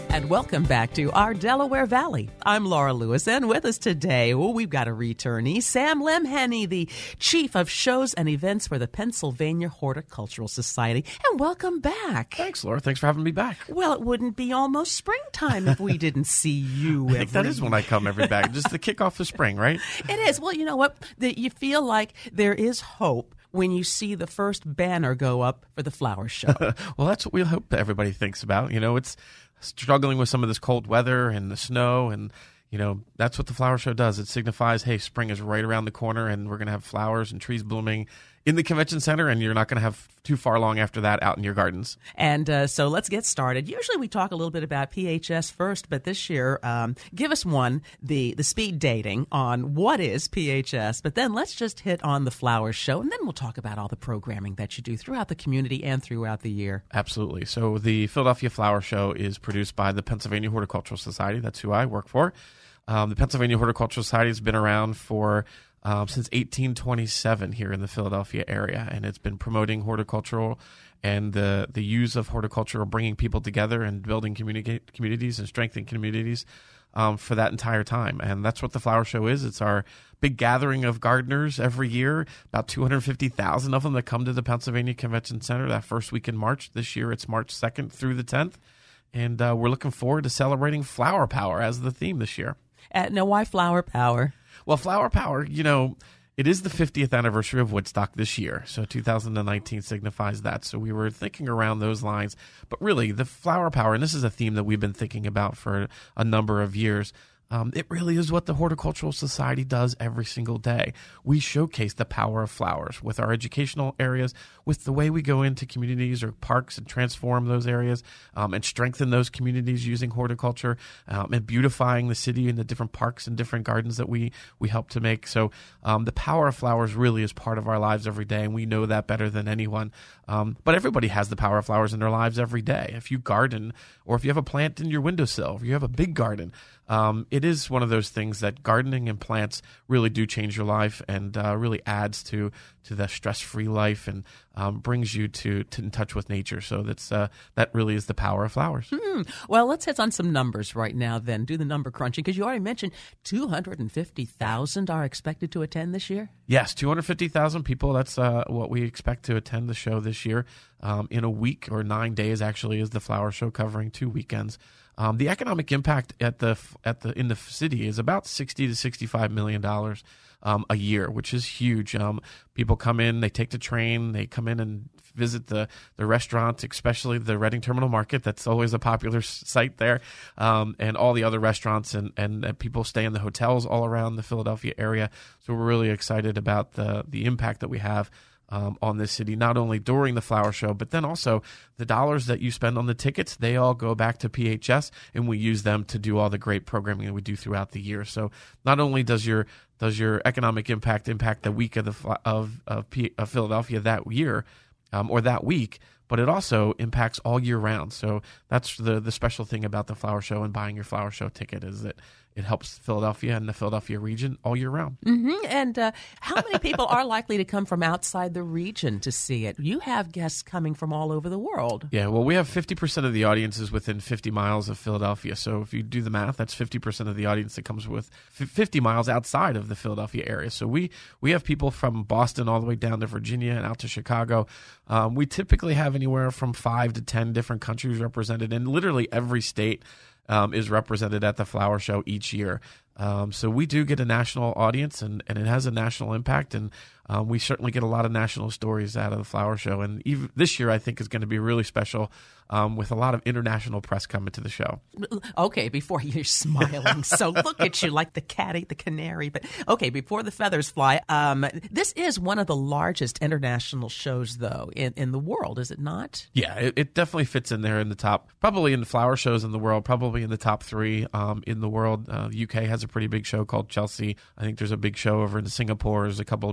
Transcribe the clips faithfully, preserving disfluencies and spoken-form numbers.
And welcome back to our Delaware Valley. I'm Laura Lewis, and with us today, oh, we've got a returnee, Sam Lemhenny, the Chief of Shows and Events for the Pennsylvania Horticultural Society. And welcome back. Thanks, Laura. Thanks for having me back. Well, it wouldn't be almost springtime if we didn't see you I every... think that is when I come every back, just to kick off the spring, right? It is. Well, you know what? The, you feel like there is hope when you see the first banner go up for the flower show. Well, that's what we hope everybody thinks about. You know, it's struggling with some of this cold weather and the snow, and you know that's what the flower show does. It signifies, hey, spring is right around the corner, and we're going to have flowers and trees blooming in the convention center, and you're not going to have too far long after that out in your gardens. And uh, so let's get started. Usually we talk a little bit about P H S first, but this year, um, give us one, the, the speed dating on what is P H S, but then let's just hit on the flower show, and then we'll talk about all the programming that you do throughout the community and throughout the year. Absolutely. So the Philadelphia Flower Show is produced by the Pennsylvania Horticultural Society. That's who I work for. Um, the Pennsylvania Horticultural Society has been around for Um, since eighteen twenty-seven here in the Philadelphia area, and it's been promoting horticultural and the the use of horticulture, bringing people together and building communi- communities and strengthening communities um, for that entire time. And that's what the flower show is. It's our big gathering of gardeners every year, about two hundred fifty thousand of them that come to the Pennsylvania Convention Center that first week in March. This year it's March second through the tenth, and uh, we're looking forward to celebrating flower power as the theme this year. Uh, now, why flower power? Well, flower power, you know, it is the fiftieth anniversary of Woodstock this year. So two thousand nineteen signifies that. So we were thinking around those lines. But really, the flower power, and this is a theme that we've been thinking about for a number of years, Um, it really is what the Horticultural Society does every single day. We showcase the power of flowers with our educational areas, with the way we go into communities or parks and transform those areas um, and strengthen those communities using horticulture um, and beautifying the city and the different parks and different gardens that we, we help to make. So um, the power of flowers really is part of our lives every day, and we know that better than anyone. Um, but everybody has the power of flowers in their lives every day. If you garden, or if you have a plant in your windowsill, if you have a big garden, um, it is one of those things that gardening and plants really do change your life and uh, really adds to to the stress-free life and um, brings you to, to in touch with nature. So that's uh, that really is the power of flowers. Hmm. Well, let's hit on some numbers right now then. Do the number crunching, because you already mentioned two hundred fifty thousand are expected to attend this year? Yes, two hundred fifty thousand people. That's uh, what we expect to attend the show this year. Um, in a week, or nine days actually, is the flower show, covering two weekends. Um, the economic impact at the at the in the city is about sixty to sixty-five million dollars um, a year, which is huge. Um, people come in, they take the train, they come in and visit the the restaurant, especially the Reading Terminal Market. That's always a popular site there, um, and all the other restaurants, and, and and people stay in the hotels all around the Philadelphia area. So we're really excited about the the impact that we have Um, on this city, not only during the flower show, but then also the dollars that you spend on the tickets, they all go back to P H S, and we use them to do all the great programming that we do throughout the year. So not only does your does your economic impact impact the week of the of of, P, of Philadelphia that year um, or that week, but it also impacts all year round. So that's the the special thing about the flower show and buying your flower show ticket, is that it helps Philadelphia and the Philadelphia region all year round. Mm-hmm. And uh, how many people are likely to come from outside the region to see it? You have guests coming from all over the world. Yeah, well, we have fifty percent of the audience is within fifty miles of Philadelphia. So if you do the math, that's fifty percent of the audience that comes with fifty miles outside of the Philadelphia area. So we, we have people from Boston all the way down to Virginia and out to Chicago. Um, we typically have anywhere from five to ten different countries represented, and literally every state Um, is represented at the flower show each year. Um, so we do get a national audience, and, and it has a national impact, and um, we certainly get a lot of national stories out of the flower show. And even this year, I think, is going to be really special um, with a lot of international press coming to the show. Okay, before you're smiling, so look at you like the cat ate the canary. But okay, before the feathers fly, um, this is one of the largest international shows, though, in, in the world, is it not? Yeah, it, it definitely fits in there in the top, probably in the flower shows in the world, probably in the top three um, in the world. Uh, the U K has a pretty big show called Chelsea. I think there's a big show over in Singapore. There's a couple of big shows in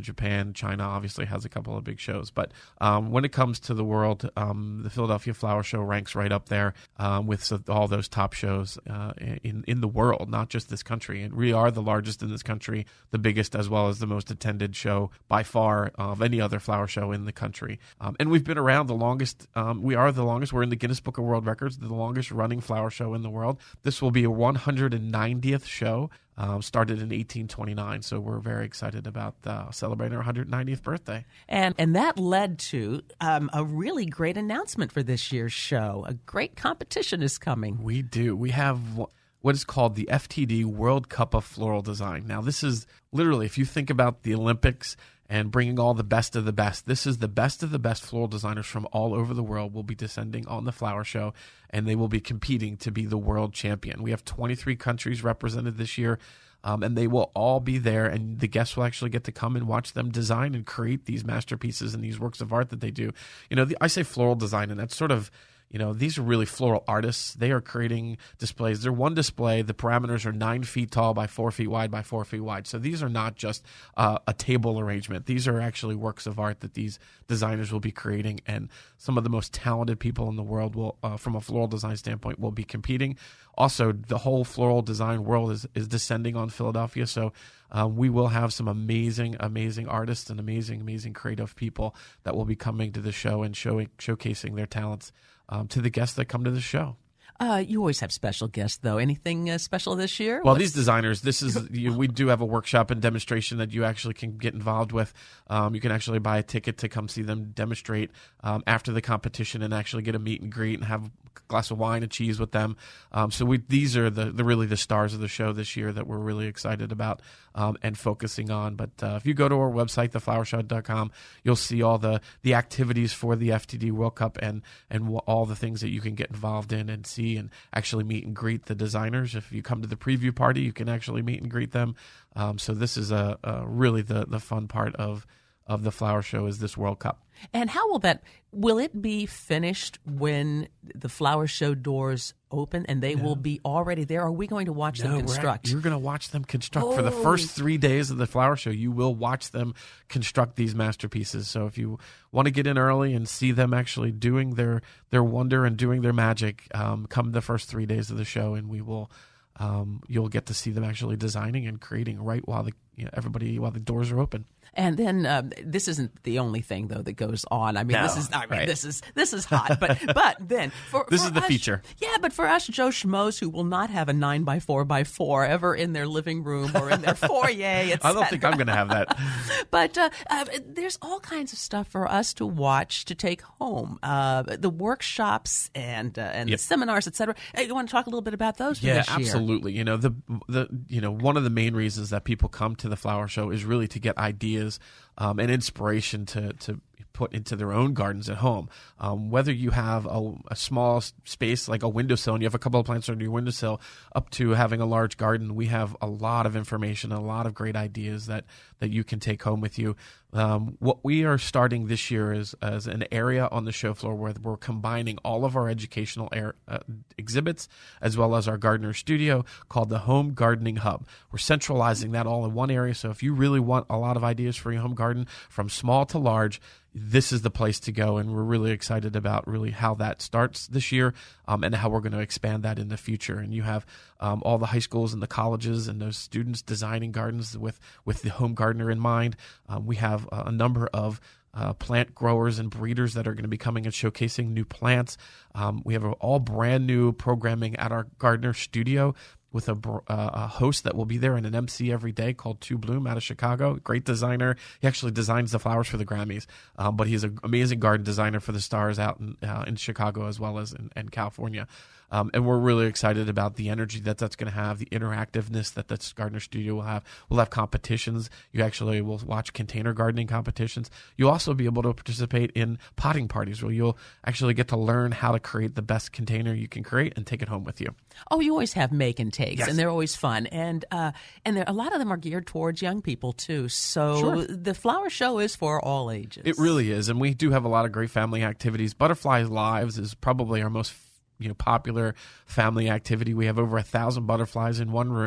Japan. China obviously has a couple of big shows. But um, when it comes to the world, um, the Philadelphia Flower Show ranks right up there um, with all those top shows uh, in, in the world, not just this country. And we are the largest in this country, the biggest as well as the most attended show by far of any other flower show in the country. Um, and we've been around the longest. Um, we are the longest. We're in the Guinness Book of World Records, the longest running flower show in the world. This will be a one hundred ninetieth show. Um, started in eighteen twenty-nine, so we're very excited about uh, celebrating our one hundred ninetieth birthday. And and that led to um, a really great announcement for this year's show. A great competition is coming. We do. We have what is called the F T D World Cup of Floral Design. Now, this is literally, if you think about the Olympics and bringing all the best of the best, this is the best of the best floral designers from all over the world will be descending on the flower show, and they will be competing to be the world champion. We have twenty-three countries represented this year, um, and they will all be there, and the guests will actually get to come and watch them design and create these masterpieces and these works of art that they do. You know, the, I say floral design, and that's sort of, you know, these are really floral artists. They are creating displays. They're one display. The parameters are nine feet tall by four feet wide by four feet wide. So these are not just uh, a table arrangement. These are actually works of art that these designers will be creating, and some of the most talented people in the world will, uh, from a floral design standpoint, will be competing. Also, the whole floral design world is, is descending on Philadelphia. So um, we will have some amazing, amazing artists and amazing, amazing creative people that will be coming to the show and showing, showcasing their talents Um, to the guests that come to the show. Uh, you always have special guests, though. Anything uh, special this year? Well, What's... these designers, this is you, we do have a workshop and demonstration that you actually can get involved with. Um, you can actually buy a ticket to come see them demonstrate um, after the competition and actually get a meet and greet and have a glass of wine and cheese with them. Um, so we, these are the, the really the stars of the show this year that we're really excited about um, and focusing on. But uh, if you go to our website, the flower show dot com, you'll see all the, the activities for the F T D World Cup and, and w- all the things that you can get involved in and see and actually meet and greet the designers. If you come to the preview party, you can actually meet and greet them. Um, so this is a, a really the, the fun part of of the flower show is this World Cup. And how will that, will it be finished when the flower show doors open and they no. will be already there? Or are we going to watch no, them construct? Right. You're going to watch them construct. Oh. For the first three days of the flower show, you will watch them construct these masterpieces. So if you want to get in early and see them actually doing their, their wonder and doing their magic, um, come the first three days of the show, and we will um, you'll get to see them actually designing and creating right while the you know, everybody while the doors are open. And then um, this isn't the only thing though that goes on. I mean, no, this is I mean, right. this is this is hot. But but then for this for is the us, feature. Yeah, but for us Joe Schmoes who will not have a nine by four by four ever in their living room or in their foyer, et cetera. I don't think I'm going to have that. But uh, uh, there's all kinds of stuff for us to watch to take home. Uh, the workshops and uh, and yep. the seminars, et cetera. Hey, you want to talk a little bit about those? For yeah, this year? absolutely. You know the the you know one of the main reasons that people come to the flower show is really to get ideas um, and inspiration to to put into their own gardens at home. Um, whether you have a, a small space like a windowsill and you have a couple of plants under your windowsill up to having a large garden, we have a lot of information, a lot of great ideas that, that you can take home with you. Um, what we are starting this year is as an area on the show floor where we're combining all of our educational air, uh, exhibits as well as our gardener studio called the Home Gardening Hub. We're centralizing that all in one area. So if you really want a lot of ideas for your home garden from small to large, this is the place to go, and we're really excited about really how that starts this year um, and how we're going to expand that in the future. And you have um, all the high schools and the colleges and those students designing gardens with, with the home gardener in mind. Um, we have a number of Uh, plant growers and breeders that are going to be coming and showcasing new plants. Um, we have a, all brand new programming at our gardener studio with a, uh, a host that will be there and an M C every day called To Bloom out of Chicago. Great designer. He actually designs the flowers for the Grammys, um, but he's an amazing garden designer for the stars out in, uh, in Chicago as well as in, in California. Um, and we're really excited about the energy that that's going to have, the interactiveness that this gardener studio will have. We'll have competitions. You actually will watch container gardening competitions. You'll also be able to participate in potting parties where you'll actually get to learn how to create the best container you can create and take it home with you. Oh, you always have make and takes, yes. and they're always fun. And uh, and a lot of them are geared towards young people, too. So sure. the flower show is for all ages. It really is. And we do have a lot of great family activities. Butterfly Lives is probably our most you know popular family activity. We have over a thousand butterflies in one room.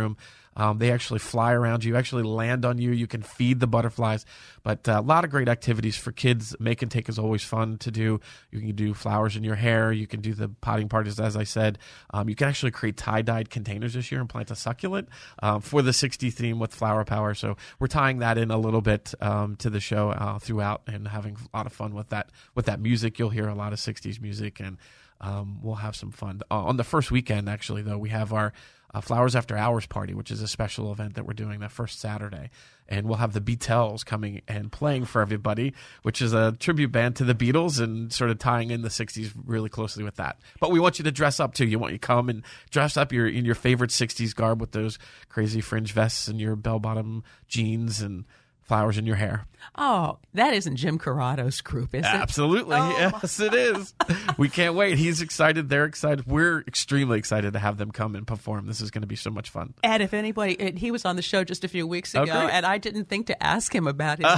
Um, they actually fly around you, actually land on you. You can feed the butterflies. But uh, a lot of great activities for kids. Make and take is always fun to do. You can do flowers in your hair. You can do the potting parties, as I said. Um, you can actually create tie-dyed containers this year and plant a succulent um, for the sixties theme with flower power. So we're tying that in a little bit um, to the show uh, throughout and having a lot of fun with that. With that music, you'll hear a lot of sixties music, and um, we'll have some fun. Uh, on the first weekend, actually, though, we have our uh, Flowers After Hours party, which is a special event that we're doing that first Saturday. And we'll have the Beatles coming and playing for everybody, which is a tribute band to the Beatles and sort of tying in the sixties really closely with that. But we want you to dress up, too. You want you to come and dress up your, in your favorite sixties garb with those crazy fringe vests and your bell-bottom jeans and flowers in your hair. Oh, that isn't Jim Corrado's group, is it? Absolutely. Oh, yes, it is. We can't wait. He's excited. They're excited. We're extremely excited to have them come and perform. This is going to be so much fun. And if anybody, he was on the show just a few weeks ago, oh, and I didn't think to ask him about his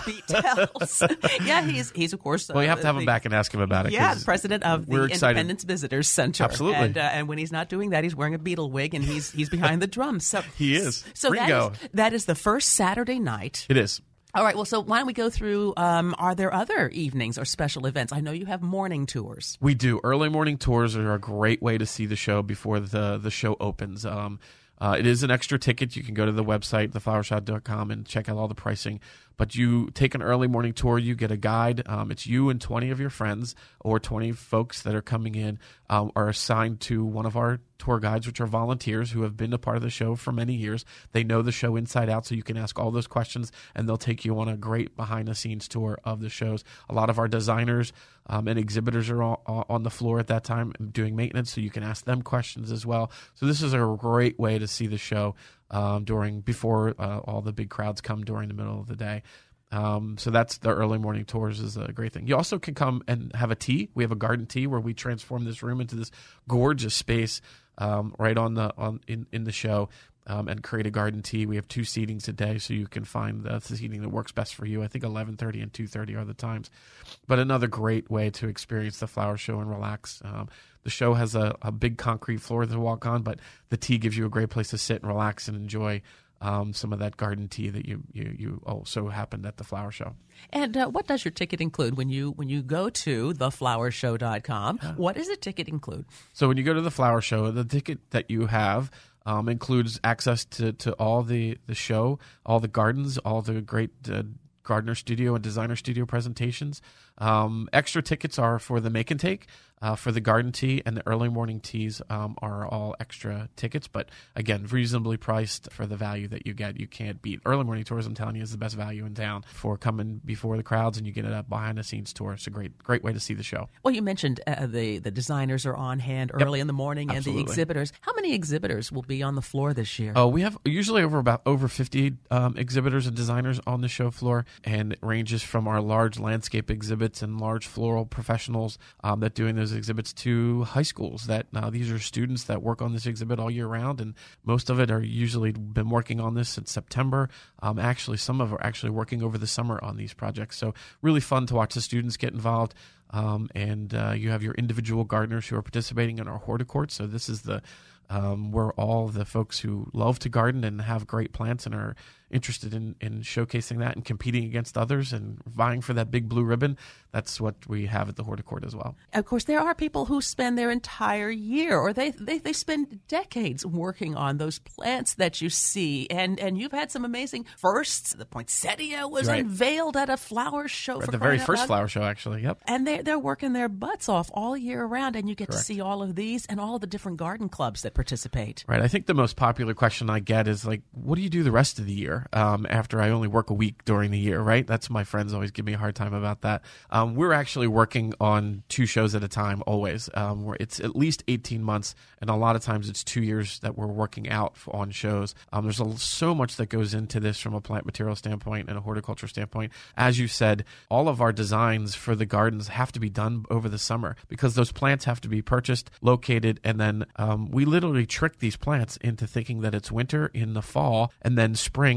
Beatles. yeah, he's he's of course. Uh, well, you have to have the, him back and ask him about it. Yeah, the president of the Independence Visitors Center. Absolutely. And, uh, and when he's not doing that, he's wearing a Beatle wig and he's he's behind the drums. So he is. So Ringo. that is, that is the first Saturday night. It is. All right. Well, so why don't we go through, um, are there other evenings or special events? I know you have morning tours. We do. Early morning tours are a great way to see the show before the, the show opens. Um, uh, it is an extra ticket. You can go to the website, the flower shop dot com, and check out all the pricing. But you take an early morning tour, you get a guide. Um, it's you and twenty of your friends or twenty folks that are coming in um, are assigned to one of our tour guides, which are volunteers who have been a part of the show for many years. They know the show inside out, so you can ask all those questions, and they'll take you on a great behind-the-scenes tour of the shows. A lot of our designers um, and exhibitors are all, on the floor at that time doing maintenance, so you can ask them questions as well. So this is a great way to see the show um, during before uh, all the big crowds come during the middle of the day. Um, so that's the early morning tours is a great thing. You also can come and have a tea. We have a garden tea where we transform this room into this gorgeous space um, right on the on in, in the show um, and create a garden tea. We have two seatings a day, so you can find the seating that works best for you. I think eleven thirty and two thirty are the times. But another great way to experience the flower show and relax. Um, the show has a, a big concrete floor to walk on, but the tea gives you a great place to sit and relax and enjoy Um, some of that garden tea that you, you, you also happened at the flower show. And uh, what does your ticket include when you when you go to the flower show dot com? Yeah. What does the ticket include? So when you go to the flower show, the ticket that you have um, includes access to, to all the, the show, all the gardens, all the great uh, gardener studio and designer studio presentations. Um, extra tickets are for the make and take. Uh, for the garden tea and the early morning teas um, are all extra tickets, but again, reasonably priced for the value that you get. You can't beat. Early morning tours, I'm telling you, is the best value in town for coming before the crowds, and you get a behind-the-scenes tour. It's a great, great way to see the show. Well, you mentioned uh, the the designers are on hand early yep. in the morning, Absolutely. And the exhibitors. How many exhibitors will be on the floor this year? Oh, we have usually over about over fifty um, exhibitors and designers on the show floor, and it ranges from our large landscape exhibits and large floral professionals um, that doing those exhibits to high schools that uh, these are students that work on this exhibit all year round, and most of it are usually been working on this since September. Um, actually, some of them are actually working over the summer on these projects. So really fun to watch the students get involved. Um, and uh, you have your individual gardeners who are participating in our horticourt. So this is the um, where all the folks who love to garden and have great plants and are interested in, in showcasing that and competing against others and vying for that big blue ribbon. That's what we have at the horticourt as well. Of course, there are people who spend their entire year or they, they, they spend decades working on those plants that you see. And, and you've had some amazing firsts. The poinsettia was right. unveiled at a flower show. At for the very out first loud. flower show, actually. Yep. And they're, they're working their butts off all year round, and you get Correct. to see all of these and all of the different garden clubs that participate. Right. I think the most popular question I get is like, what do you do the rest of the year um, after I only work a week during the year, right? That's my friends always give me a hard time about that. Um, we're actually working on two shows at a time always. Um, where it's at least eighteen months, and a lot of times it's two years that we're working out on shows. Um, there's a, so much that goes into this from a plant material standpoint and a horticulture standpoint. As you said, all of our designs for the gardens have to be done over the summer because those plants have to be purchased, located, and then um, we literally trick these plants into thinking that it's winter in the fall, and then spring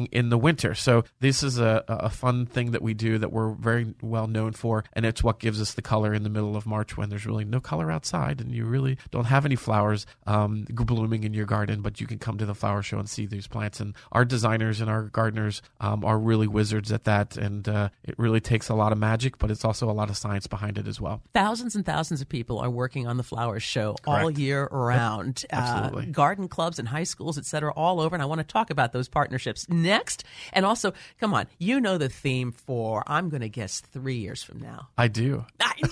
blooming in the winter. So this is a, a fun thing that we do that we're very well known for, and it's what gives us the color in the middle of March when there's really no color outside and you really don't have any flowers um, blooming in your garden, but you can come to the flower show and see these plants. And our designers and our gardeners um, are really wizards at that, and uh, it really takes a lot of magic, but it's also a lot of science behind it as well. Thousands and thousands of people are working on the flower show Correct. all year round. Yep. Absolutely. Uh, garden clubs and high schools, et cetera, all over. And I want to talk about those partnerships next. And also, come on, you know the theme for, I'm going to guess, three years from now. I do.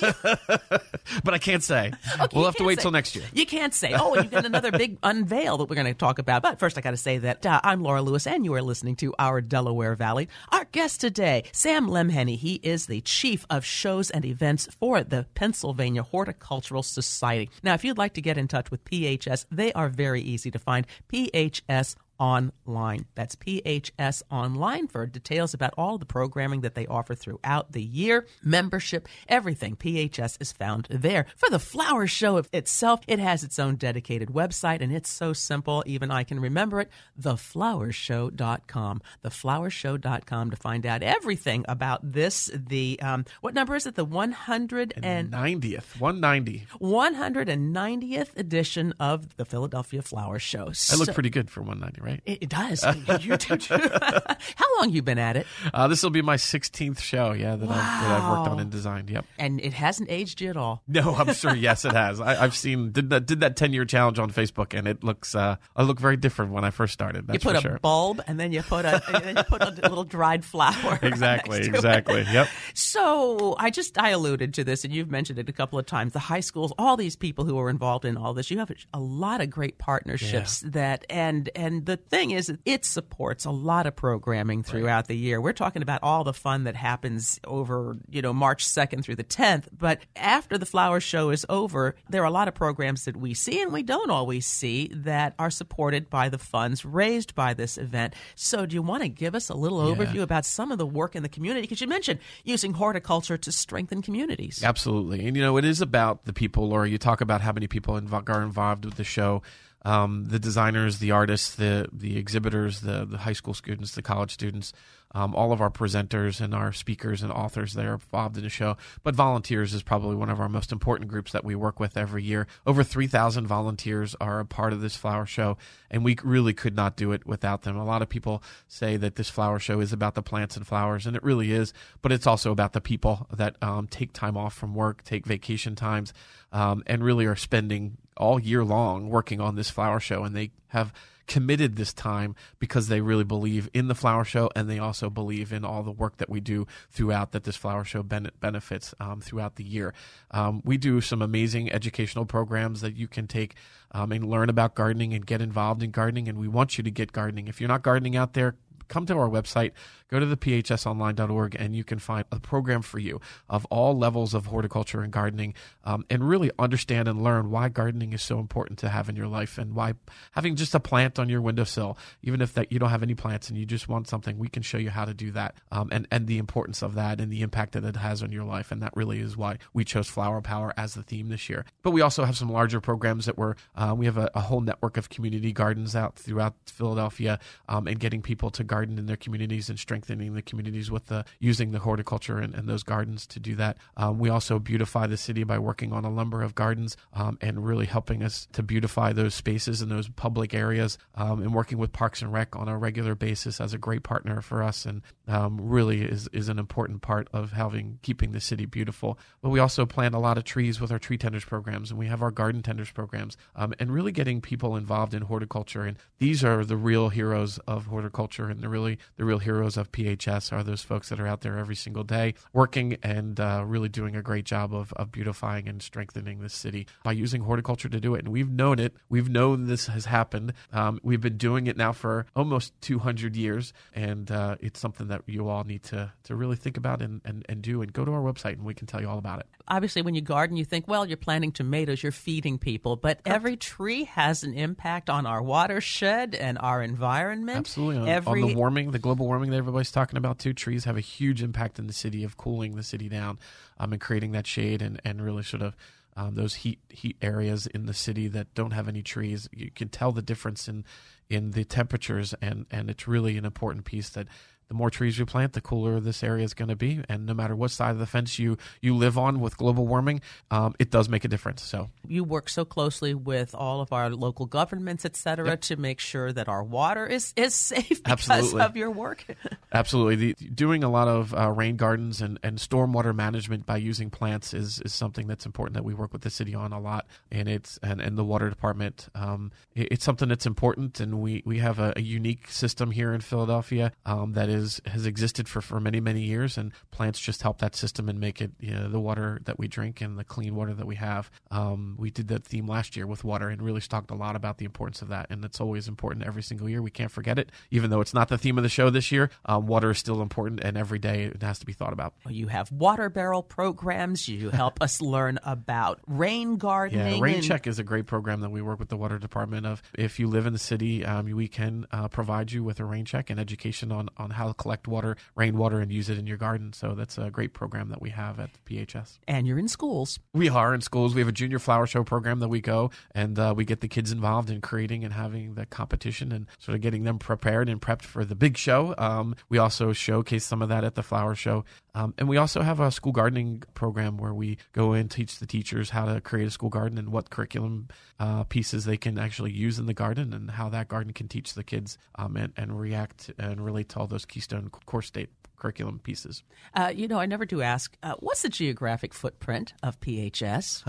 But I can't say. Okay, we'll have to wait say. till next year. You can't say. Oh, and you've got another big unveil that we're going to talk about. But first, I got to say that uh, I'm Laura Lewis, and you are listening to Our Delaware Valley. Our guest today, Sam Lemheny. He is the chief of shows and events for the Pennsylvania Horticultural Society. Now, if you'd like to get in touch with P H S, they are very easy to find. P H S Online. That's P H S Online for details about all the programming that they offer throughout the year, membership, everything. P H S is found there. For the flower show itself, it has its own dedicated website, and it's so simple, even I can remember it, the flower show dot com. the flower show dot com to find out everything about this. The, um, what number is it? The one hundred ninetieth. one ninety. one hundred ninetieth edition of the Philadelphia Flower Show. I look so, pretty good for one ninety, right? It, it does. You do too. How long you been at it? Uh, this will be my sixteenth show, yeah, that, wow. I've, that I've worked on and designed. Yep. And it hasn't aged you at all. No, I'm sure. Yes, it has. I, I've seen did that did that ten year challenge on Facebook, and it looks uh, I look very different when I first started. That's you put for a sure. bulb, and then you put a and then you put a little dried flower. Exactly. Next to exactly. It. Yep. So I just I alluded to this, and you've mentioned it a couple of times. The high schools, all these people who are involved in all this, you have a lot of great partnerships. Yeah. That and and the thing is, it supports a lot of programming throughout right. the year. We're talking about all the fun that happens over, you know, March second through the tenth. But after the flower show is over, there are a lot of programs that we see and we don't always see that are supported by the funds raised by this event. So do you want to give us a little yeah. overview about some of the work in the community? Because you mentioned using horticulture to strengthen communities. Absolutely. And, you know, it is about the people, Laura. You talk about how many people inv- are involved with the show. Um, the designers, the artists, the the exhibitors, the, the high school students, the college students, um, all of our presenters and our speakers and authors that are involved in the show. But volunteers is probably one of our most important groups that we work with every year. Over three thousand volunteers are a part of this flower show, and we really could not do it without them. A lot of people say that this flower show is about the plants and flowers, and it really is, but it's also about the people that um, take time off from work, take vacation times, um, and really are spending all year long working on this flower show, and they have committed this time because they really believe in the flower show, and they also believe in all the work that we do throughout that this flower show ben- benefits um, throughout the year. Um, we do some amazing educational programs that you can take um, and learn about gardening and get involved in gardening, and we want you to get gardening. If you're not gardening out there, come to our website, go to the P H S online dot org, and you can find a program for you of all levels of horticulture and gardening, um, and really understand and learn why gardening is so important to have in your life, and why having just a plant on your windowsill, even if that you don't have any plants and you just want something, we can show you how to do that, um, and, and the importance of that and the impact that it has on your life. And that really is why we chose Flower Power as the theme this year. But we also have some larger programs that we're, uh, we have a, a whole network of community gardens out throughout Philadelphia, um, and getting people to garden in their communities and strengthening the communities with the using the horticulture and, and those gardens to do that. Um, we also beautify the city by working on a number of gardens, um, and really helping us to beautify those spaces and those public areas, um, and working with Parks and Rec on a regular basis as a great partner for us, and um, really is, is an important part of having keeping the city beautiful. But we also plant a lot of trees with our tree tenders programs, and we have our garden tenders programs, um, and really getting people involved in horticulture. And these are the real heroes of horticulture, and the really the real heroes of P H S are those folks that are out there every single day working and uh, really doing a great job of, of beautifying and strengthening the city by using horticulture to do it. And we've known it. We've known this has happened. Um, we've been doing it now for almost two hundred years, and uh, it's something that you all need to to really think about and, and, and do. And go to our website, and we can tell you all about it. Obviously, when you garden, you think, well, you're planting tomatoes, you're feeding people, but Correct. Every tree has an impact on our watershed and our environment. Absolutely. On, every... on the warming, the global warming that everybody's talking about too, trees have a huge impact in the city of cooling the city down, um, and creating that shade and, and really sort of um, those heat heat areas in the city that don't have any trees. You can tell the difference in in the temperatures, and and it's really an important piece that the more trees you plant, the cooler this area is going to be. And no matter what side of the fence you, you live on with global warming, um, it does make a difference. So you work so closely with all of our local governments, et cetera, yep. to make sure that our water is, is safe because Absolutely. of your work. Absolutely. The, doing a lot of uh, rain gardens and, and stormwater management by using plants is, is something that's important that we work with the city on a lot. And it's and, and the water department. Um, it, it's something that's important. And we, we have a, a unique system here in Philadelphia um, that is Is, has existed for, for many, many years, and plants just help that system and make it, you know, the water that we drink and the clean water that we have. Um, we did that theme last year with water and really talked a lot about the importance of that, and it's always important every single year. We can't forget it. Even though it's not the theme of the show this year, um, water is still important, and every day it has to be thought about. You have water barrel programs. You help us learn about rain gardening. Yeah, Rain and- Check is a great program that we work with the water department of. If you live in the city, um, we can uh, provide you with a rain check and education on, on how to collect water, rainwater, and use it in your garden. So that's a great program that we have at P H S. And you're in schools. We are in schools. We have a junior flower show program that we go, and uh, we get the kids involved in creating and having the competition and sort of getting them prepared and prepped for the big show. Um, we also showcase some of that at the flower show. Um, and we also have a school gardening program where we go and teach the teachers how to create a school garden and what curriculum uh, pieces they can actually use in the garden and how that garden can teach the kids um, and, and react and relate to all those Keystone core state curriculum pieces. Uh, you know, I never do ask, uh, what's the geographic footprint of P H S?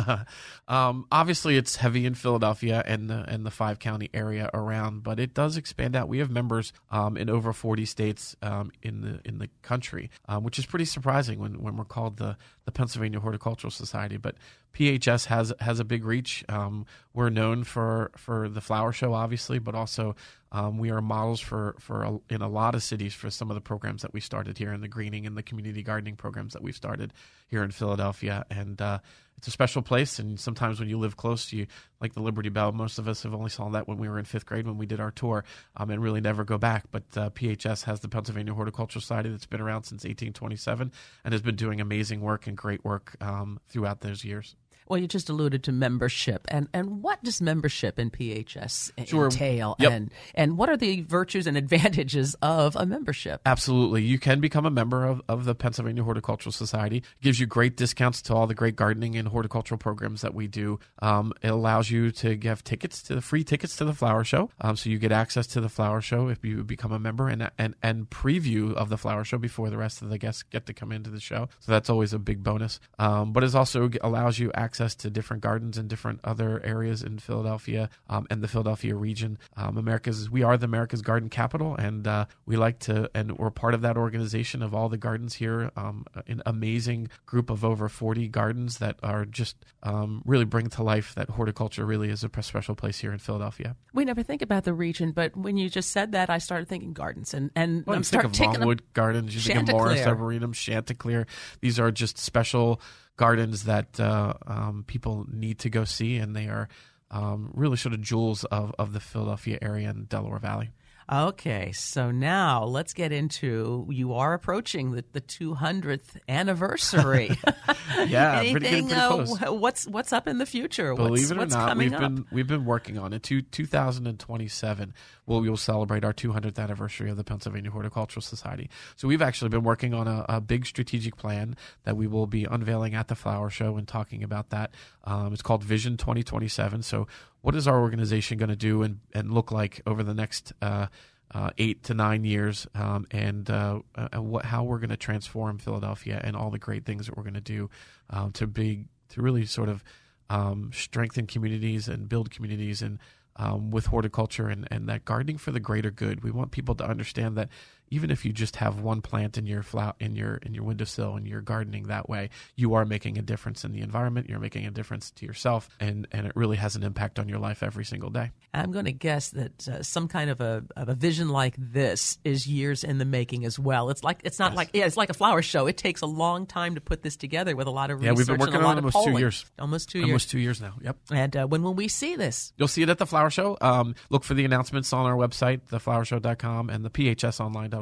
um, obviously, it's heavy in Philadelphia and the, and the five-county area around, but it does expand out. We have members um, in over forty states um, in the in the country, um, which is pretty surprising when, when we're called the, the Pennsylvania Horticultural Society. But P H S has has a big reach. Um, we're known for, for the flower show, obviously, but also um, we are models for, for a, in a lot of cities for some of the programs that we started here in the greening and the community gardening programs that we've started here in Philadelphia. And uh, it's a special place. And sometimes when you live close, you like the Liberty Bell. Most of us have only saw that when we were in fifth grade when we did our tour um, and really never go back. But uh, P H S has the Pennsylvania Horticultural Society that's been around since eighteen twenty-seven and has been doing amazing work and great work um, throughout those years. Well, you just alluded to membership, and, and what does membership in P H S sure. entail, Yep. and and what are the virtues and advantages of a membership? Absolutely. You can become a member of, of the Pennsylvania Horticultural Society. It gives you great discounts to all the great gardening and horticultural programs that we do. Um, it allows you to have tickets to the free tickets to the flower show, um, so you get access to the flower show if you become a member, and and and preview of the flower show before the rest of the guests get to come into the show. So that's always a big bonus. Um, but it also allows you access access to different gardens in different other areas in Philadelphia um, and the Philadelphia region. Um, America's we are the America's Garden Capital, and uh, we like to, and we're part of that organization of all the gardens here. Um, an amazing group of over forty gardens that are just um, really bring to life that horticulture really is a special place here in Philadelphia. We never think about the region, but when you just said that, I started thinking gardens, and and well, I'm you think starting of Longwood Gardens, you think of Morris Arboretum, Chanticleer. These are just special gardens that uh, um, people need to go see, and they are um, really sort of jewels of, of the Philadelphia area and Delaware Valley. Okay, so now let's get into, you are approaching the, the two hundredth anniversary. Yeah, Anything, pretty, getting pretty close. Uh, what's what's up in the future? Believe what's, it or what's not, coming we've up? been we've been working on it. To two thousand twenty-seven, we'll, we will celebrate our two hundredth anniversary of the Pennsylvania Horticultural Society. So we've actually been working on a, a big strategic plan that we will be unveiling at the Flower Show and talking about that. Um, it's called Vision twenty twenty-seven. So what is our organization going to do and, and look like over the next uh, uh, eight to nine years, um, and uh, uh, what, how we're going to transform Philadelphia and all the great things that we're going to do um, to be to really sort of um, strengthen communities and build communities and um, with horticulture and, and that gardening for the greater good. We want people to understand that even if you just have one plant in your flower, in your in your windowsill and you're gardening that way, you are making a difference in the environment. You're making a difference to yourself, and, and it really has an impact on your life every single day. I'm going to guess that uh, some kind of a of a vision like this is years in the making as well. It's like it's not Yes. like yeah, it's like a flower show. It takes a long time to put this together with a lot of Yeah, research we've been working and a on lot it of almost two polling. years. Almost two years. Almost two years now. Yep. And uh, when will we see this? You'll see it at the Flower Show. Um, look for the announcements on our website, the flower show dot com, and the p h s online dot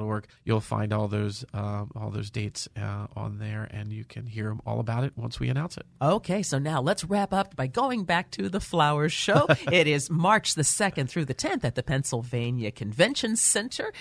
dot org. You'll find all those um, all those dates uh, on there, and you can hear all about it once we announce it. Okay, so now let's wrap up by going back to the Flowers Show. It is March the second through the tenth at the Pennsylvania Convention Center.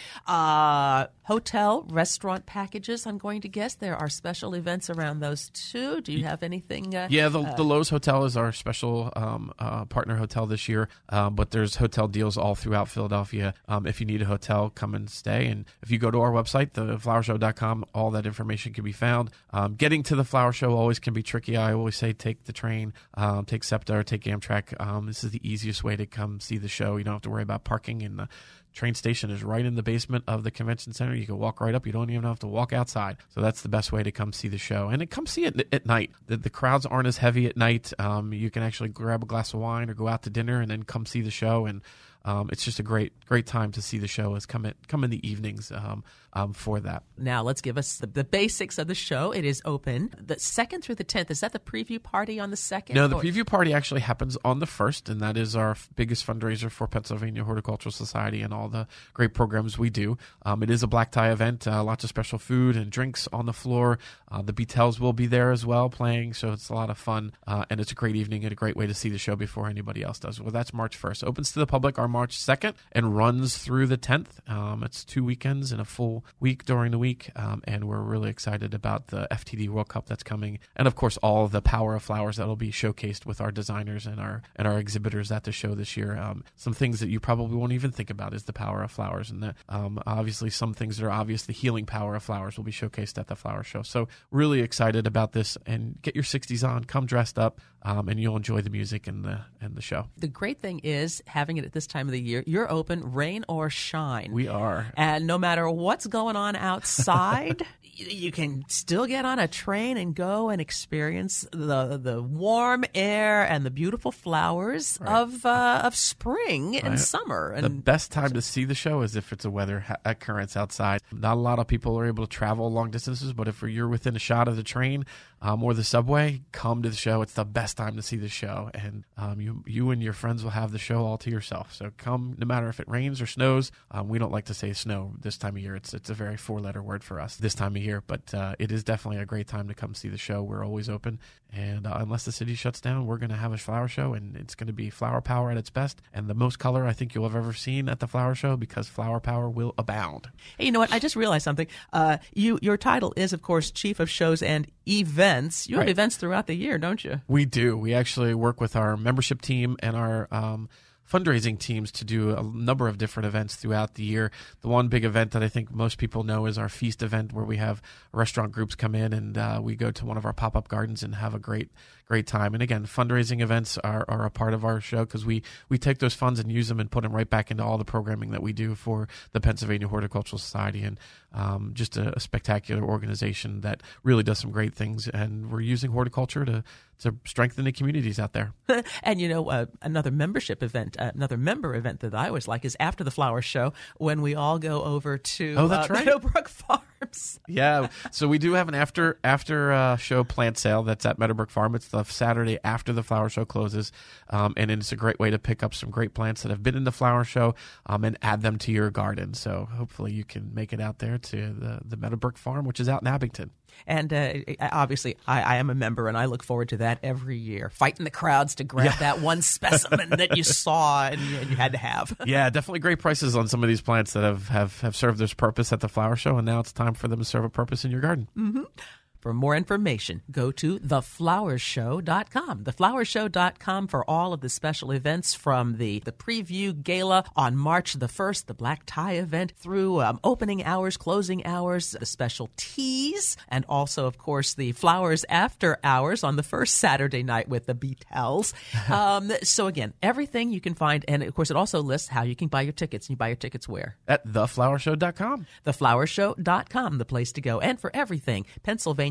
Uh, hotel, restaurant packages, I'm going to guess. There are special events around those too. Do you have anything? Uh, yeah, the, uh, the Lowe's Hotel is our special um, uh, partner hotel this year, um, but there's hotel deals all throughout Philadelphia. Um, if you need a hotel, come and stay. And if you go to our website, the flower show dot com, all that information can be found. Um, getting to the Flower Show always can be tricky. I always say take the train, um, take SEPTA or take Amtrak. Um, this is the easiest way to come see the show. You don't have to worry about parking, and the train station is right in the basement of the convention center. You can walk right up. You don't even have to walk outside. So that's the best way to come see the show. And come see it at night. The, the crowds aren't as heavy at night. Um, you can actually grab a glass of wine or go out to dinner and then come see the show. And Um, it's just a great, great time to see the show. Is come in, come in the evenings um, um, for that. Now let's give us the, the basics of the show. It is open the second through the tenth. Is that the preview party on the second? No, the or? preview party actually happens on the first, and that is our f- biggest fundraiser for Pennsylvania Horticultural Society and all the great programs we do. Um, it is a black tie event, uh, lots of special food and drinks on the floor. Uh, the Beatles will be there as well playing, so it's a lot of fun, uh, and it's a great evening and a great way to see the show before anybody else does. Well, that's March first. Opens to the public our March second and runs through the tenth. Um, it's two weekends and a full week during the week, um, and we're really excited about the F T D World Cup that's coming, and of course all of the power of flowers that will be showcased with our designers and our and our exhibitors at the show this year. Um, some things that you probably won't even think about is the power of flowers, and that um, obviously some things that are obvious, the healing power of flowers will be showcased at the Flower Show. So really excited about this, and get your sixties on, come dressed up, um, and you'll enjoy the music and the and the show. The great thing is having it at this time of the year. You're open, rain or shine. We are. And no matter what's going on outside, you can still get on a train and go and experience the the warm air and the beautiful flowers right. of uh, of spring and right. summer. And the best time to see the show is if it's a weather ha- occurrence outside. Not a lot of people are able to travel long distances, but if you're within a shot of the train um, or the subway, come to the show. It's the best time to see the show, and um, you you and your friends will have the show all to yourself. So come, no matter if it rains or snows. Um, we don't like to say snow this time of year. It's it's a very four-letter word for us this time of year, but uh, it is definitely a great time to come see the show. We're always open, and uh, unless the city shuts down, we're going to have a flower show, and it's going to be flower power at its best, and the most color I think you'll have ever seen at the flower show, because flower power will abound. Hey, you know what? I just realized something. Uh, you your title is, of course, Chief of Shows and Events. You have right. events throughout the year, don't you? We do. We actually work with our membership team and our um, fundraising teams to do a number of different events throughout the year. The one big event that I think most people know is our feast event, where we have restaurant groups come in and uh, we go to one of our pop-up gardens and have a great great time. And again, fundraising events are, are a part of our show, because we, we take those funds and use them and put them right back into all the programming that we do for the Pennsylvania Horticultural Society, and um, just a, a spectacular organization that really does some great things. And we're using horticulture to, to strengthen the communities out there. And, you know, uh, another membership event, uh, another member event that I always like is after the Flower Show, when we all go over to oh, that's uh, right. Meadowbrook Farms. Yeah, so we do have an after after uh, show plant sale that's at Meadowbrook Farm. It's the Saturday after the Flower Show closes, um, and it's a great way to pick up some great plants that have been in the Flower Show um, and add them to your garden. So hopefully you can make it out there to the, the Meadowbrook Farm, which is out in Abington. And uh, obviously, I, I am a member, and I look forward to that every year, fighting the crowds to grab yeah. that one specimen that you saw and you, and you had to have. Yeah, definitely great prices on some of these plants that have, have, have served their purpose at the Flower Show, and now it's time for them to serve a purpose in your garden. Mm-hmm. For more information, go to the flowers show dot com. the flowers show dot com for all of the special events, from the, the preview gala on March the first, the black tie event, through um, opening hours, closing hours, the special teas, and also, of course, the flowers after hours on the first Saturday night with the Beatles. um, so, again, everything you can find. And, of course, it also lists how you can buy your tickets. And you buy your tickets where? At the flower show dot com. the flowers show dot com, the place to go. And for everything Pennsylvania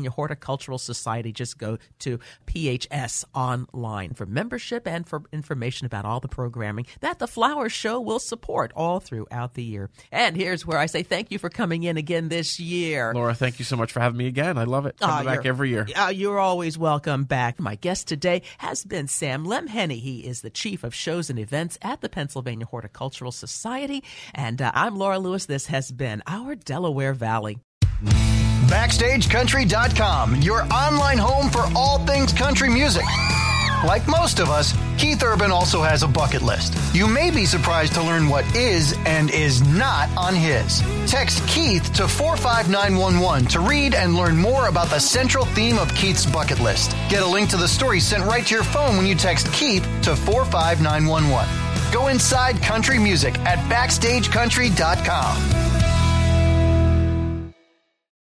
Pennsylvania Horticultural Society. Just go to P H S online for membership and for information about all the programming that the Flower Show will support all throughout the year. And here's where I say thank you for coming in again this year. Laura, thank you so much for having me again. I love it. Coming uh, back every year. Uh, you're always welcome back. My guest today has been Sam Lemhenny. He is the Chief of Shows and Events at the Pennsylvania Horticultural Society. And uh, I'm Laura Lewis. This has been our Delaware Valley. Backstage Country dot com, your online home for all things country music. Like most of us, Keith Urban also has a bucket list. You may be surprised to learn what is and is not on his. Text Keith to four five nine one one to read and learn more about the central theme of Keith's bucket list. Get a link to the story sent right to your phone when you text Keith to four five nine one one. Go inside country music at Backstage Country dot com.